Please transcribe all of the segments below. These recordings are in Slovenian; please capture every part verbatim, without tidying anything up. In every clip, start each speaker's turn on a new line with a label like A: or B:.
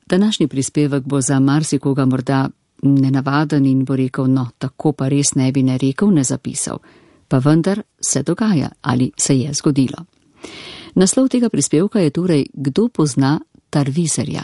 A: Današnji prispevek bo za marsikoga morda nenavaden in bo rekel, no, tako pa res ne bi ne rekel, ne zapisal. Pa vendar se dogaja ali se je zgodilo. Naslov tega prispevka je torej, kdo pozna Tarviserja.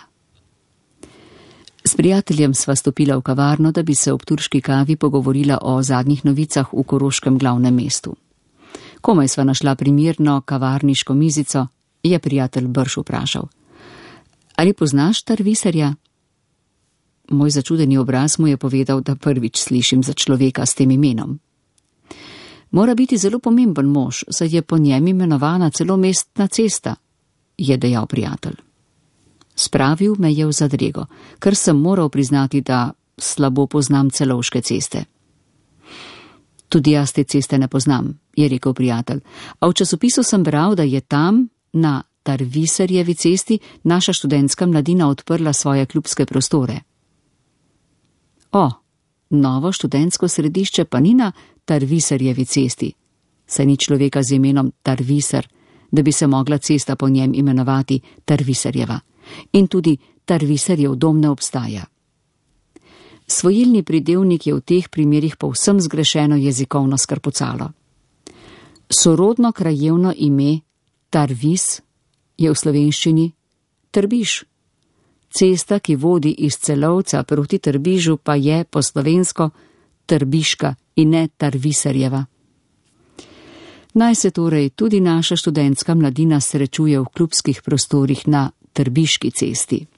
A: S prijateljem sva stopila v kavarno, da bi se ob turški kavi pogovorila o zadnjih novicah v koroškem glavnem mestu. Komaj sva našla primirno kavarniško mizico, je prijatelj brž vprašal. Ali poznaš Tarviserja? Moj začudeni obraz mu je povedal, da prvič slišim za človeka s tem imenom. Mora biti zelo pomemben mož, saj je po njem imenovana celo mestna cesta, je dejal prijatelj. Spravil me je v zadrego, ker sem moral priznati, da slabo poznam celovške ceste. Tudi jaz te ceste ne poznam, je rekel prijatelj, a v časopisu sem bral, da je tam, na Tarviserjevi cesti, naša študentska mladina odprla svoje klubske prostore. O, novo študentsko središče pa ni na Tarviserjevi cesti, saj ni človeka z imenom Tarviser, da bi se mogla cesta po njem imenovati Tarviserjeva. In tudi Tarviserjev dom ne obstaja. Svojilni pridevnik je v teh primerih povsem zgrešeno jezikovno skrpucalo. Sorodno krajevno ime Tarvis je v slovenščini Trbiž. Cesta, ki vodi iz Celovca proti Trbižu, pa je po slovensko Trbiška in ne Tarviserjeva. Naj se torej tudi naša študentska mladina srečuje v klubskih prostorih na Trbiški cesti.